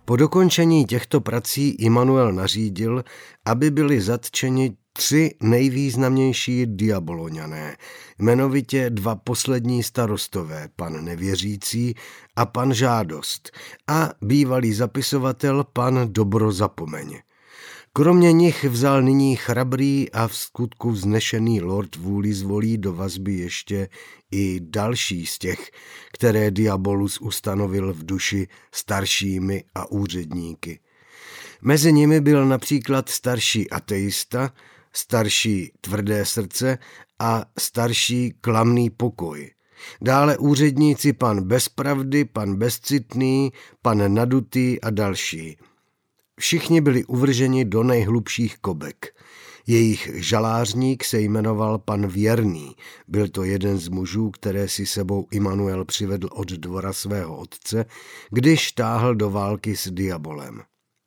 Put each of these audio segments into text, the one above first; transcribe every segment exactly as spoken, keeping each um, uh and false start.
Po dokončení těchto prací Immanuel nařídil, aby byli zatčeni tři nejvýznamnější diaboloniané, jmenovitě dva poslední starostové, pan Nevěřící a pan Žádost, a bývalý zapisovatel pan Dobrozapomeň. Kromě nich vzal nyní chrabrý a v skutku vznešený lord Vůlizvolí do vazby ještě i další z těch, které Diabolus ustanovil v duši staršími a úředníky. Mezi nimi byl například starší ateista, starší tvrdé srdce a starší klamný pokoj. Dále úředníci pan Bezpravdy, pan Bezcitný, pan Nadutý a další. Všichni byli uvrženi do nejhlubších kobek. Jejich žalářník se jmenoval pan Věrný. Byl to jeden z mužů, které si sebou Immanuel přivedl od dvora svého otce, když táhl do války s Diabolem.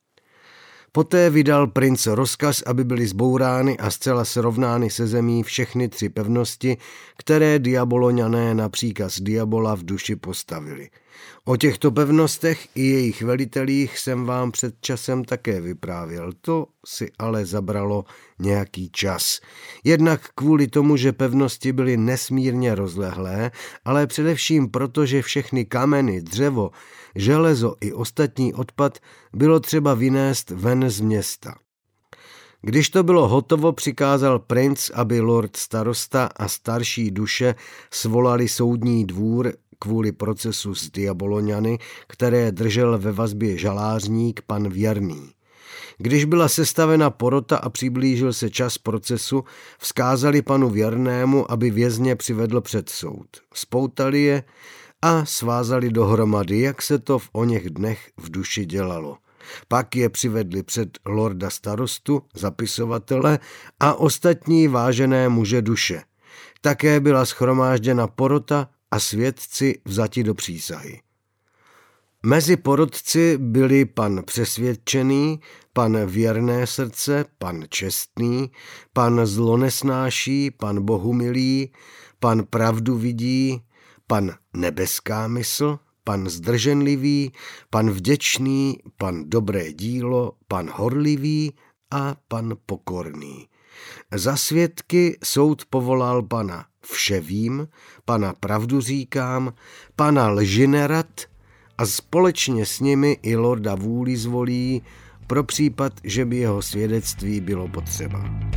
Poté vydal princ rozkaz, aby byly zbourány a zcela srovnány se zemí všechny tři pevnosti, které Diaboloniané na příkaz Diabola v duši postavili. O těchto pevnostech i jejich velitelích jsem vám před časem také vyprávěl, to si ale zabralo nějaký čas. Jednak kvůli tomu, že pevnosti byly nesmírně rozlehlé, ale především proto, že všechny kameny, dřevo, železo i ostatní odpad bylo třeba vynést ven z města. Když to bylo hotovo, přikázal princ, aby lord starosta a starší duše svolali soudní dvůr kvůli procesu s Diaboloniany, které držel ve vazbě žalářník pan Věrný. Když byla sestavena porota a přiblížil se čas procesu, vzkázali panu Věrnému, aby vězně přivedl před soud. Spoutali je a svázali dohromady, jak se to v oněch dnech v duši dělalo. Pak je přivedli před lorda starostu, zapisovatele a ostatní vážené muže duše. Také byla shromážděna porota a svědci vzati do přísahy. Mezi porotci byli pan Přesvědčený, pan Věrné srdce, pan Čestný, pan Zlonesnáší, pan Bohumilý, pan Pravdu vidí, pan Nebeská mysl, pan Zdrženlivý, pan Vděčný, pan Dobré dílo, pan Horlivý a pan Pokorný. Za svědky soud povolal pana Vševím, pana Pravdu říkám, pana Lžinerad a společně s nimi i lorda Vůlizvolí pro případ, že by jeho svědectví bylo potřeba.